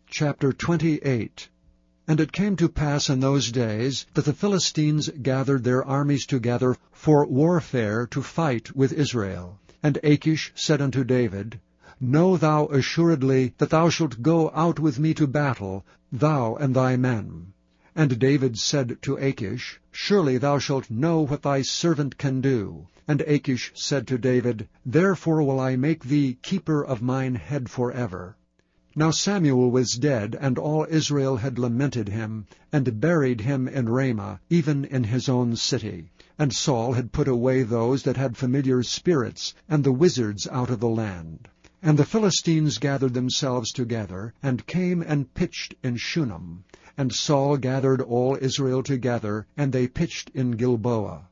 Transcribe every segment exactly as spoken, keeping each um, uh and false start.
Chapter twenty-eight. And it came to pass in those days that the Philistines gathered their armies together for warfare to fight with Israel. And Achish said unto David, Know thou assuredly that thou shalt go out with me to battle, thou and thy men. And David said to Achish, Surely thou shalt know what thy servant can do. And Achish said to David, Therefore will I make thee keeper of mine head forever. Now Samuel was dead, and all Israel had lamented him, and buried him in Ramah, even in his own city. And Saul had put away those that had familiar spirits, and the wizards out of the land. And the Philistines gathered themselves together, and came and pitched in Shunem. And Saul gathered all Israel together, and they pitched in Gilboa.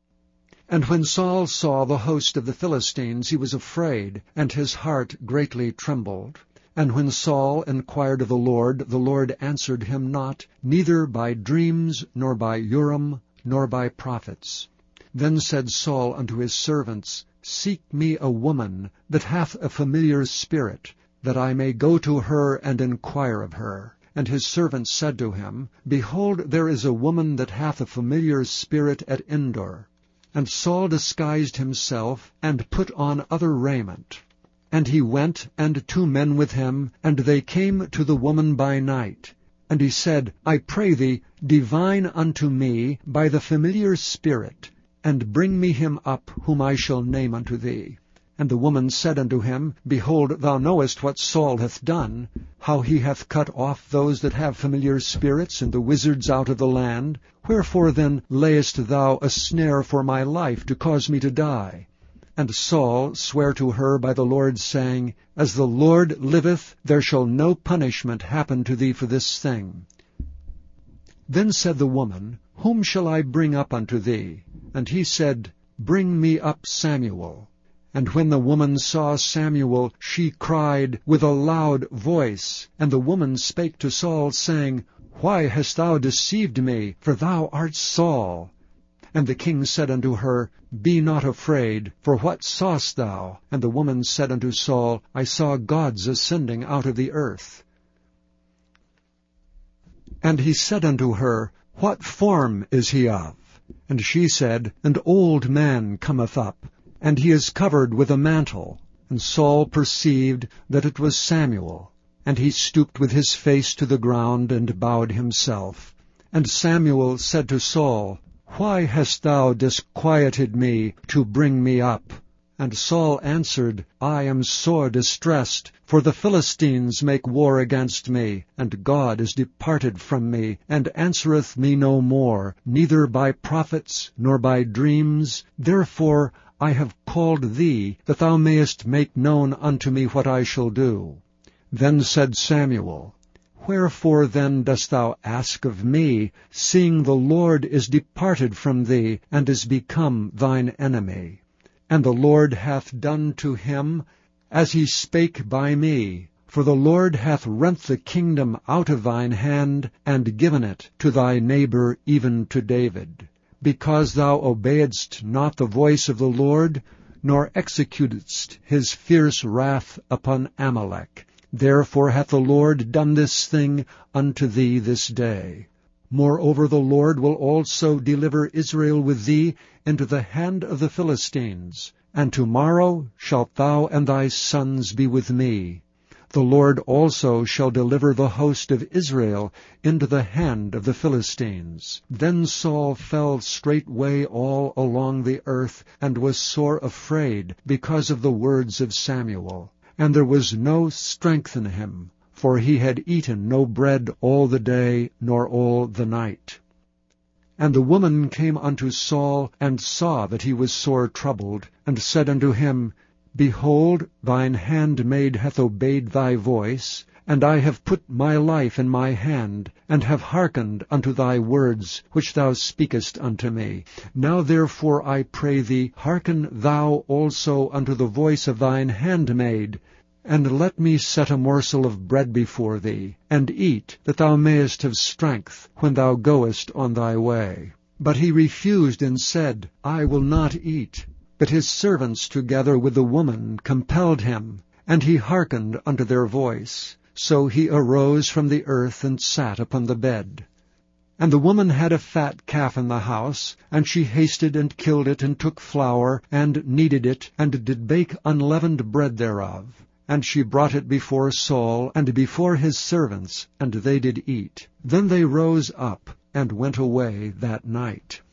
And when Saul saw the host of the Philistines, he was afraid, and his heart greatly trembled. And when Saul inquired of the Lord, the Lord answered him not, neither by dreams, nor by Urim, nor by prophets. Then said Saul unto his servants, Seek me a woman that hath a familiar spirit, that I may go to her and inquire of her. And his servants said to him, Behold, there is a woman that hath a familiar spirit at Endor. And Saul disguised himself, and put on other raiment. And he went, and two men with him, and they came to the woman by night. And he said, I pray thee, divine unto me by the familiar spirit, and bring me him up, whom I shall name unto thee. And the woman said unto him, Behold, thou knowest what Saul hath done, how he hath cut off those that have familiar spirits, and the wizards out of the land. Wherefore then layest thou a snare for my life, to cause me to die? And Saul sware to her by the Lord, saying, As the Lord liveth, there shall no punishment happen to thee for this thing. Then said the woman, Whom shall I bring up unto thee? And he said, Bring me up Samuel. And when the woman saw Samuel, she cried with a loud voice. And the woman spake to Saul, saying, Why hast thou deceived me? For thou art Saul. And the king said unto her, Be not afraid, for what sawest thou? And the woman said unto Saul, I saw gods ascending out of the earth. And he said unto her, What form is he of? And she said, An old man cometh up, and he is covered with a mantle. And Saul perceived that it was Samuel. And he stooped with his face to the ground, and bowed himself. And Samuel said to Saul, Why hast thou disquieted me to bring me up? And Saul answered, I am sore distressed, for the Philistines make war against me, and God is departed from me, and answereth me no more, neither by prophets, nor by dreams. Therefore I have called thee, that thou mayest make known unto me what I shall do. Then said Samuel, Wherefore then dost thou ask of me, seeing the Lord is departed from thee, and is become thine enemy? And the Lord hath done to him as he spake by me. For the Lord hath rent the kingdom out of thine hand, and given it to thy neighbor, even to David. Because thou obeyedst not the voice of the Lord, nor executedst his fierce wrath upon Amalek. Therefore hath the Lord done this thing unto thee this day. Moreover the Lord will also deliver Israel with thee into the hand of the Philistines. And tomorrow shalt thou and thy sons be with me. The Lord also shall deliver the host of Israel into the hand of the Philistines. Then Saul fell straightway all along the earth, and was sore afraid, because of the words of Samuel. And there was no strength in him, for he had eaten no bread all the day, nor all the night. And the woman came unto Saul, and saw that he was sore troubled, and said unto him, Behold, thine handmaid hath obeyed thy voice, and I have put my life in my hand, and have hearkened unto thy words, which thou speakest unto me. Now therefore I pray thee, hearken thou also unto the voice of thine handmaid, and let me set a morsel of bread before thee, and eat, that thou mayest have strength when thou goest on thy way. But he refused, and said, I will not eat. But his servants together with the woman compelled him, and he hearkened unto their voice. So he arose from the earth, and sat upon the bed. And the woman had a fat calf in the house, and she hasted and killed it, and took flour, and kneaded it, and did bake unleavened bread thereof. And she brought it before Saul, and before his servants, and they did eat. Then they rose up, and went away that night.